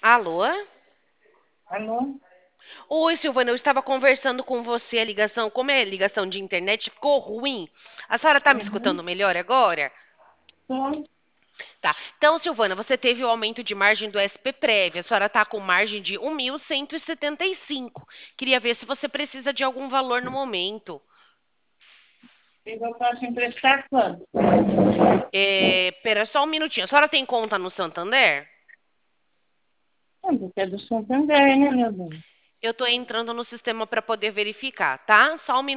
Alô? Alô? Oi, Silvana, eu estava conversando com você a ligação, como é ligação de internet, ficou ruim. A senhora está me escutando Uhum. melhor agora? Tô. Tá. Então, Silvana, você teve o aumento de margem do SP-Prev. A senhora está com margem de 1.175. Queria ver se você precisa de algum valor no momento. Eu posso emprestar quanto? Pera só um minutinho. A senhora tem conta no Santander? Porque é do Santander, né, meu bem? Eu estou entrando no sistema para poder verificar, tá? Só um minuto.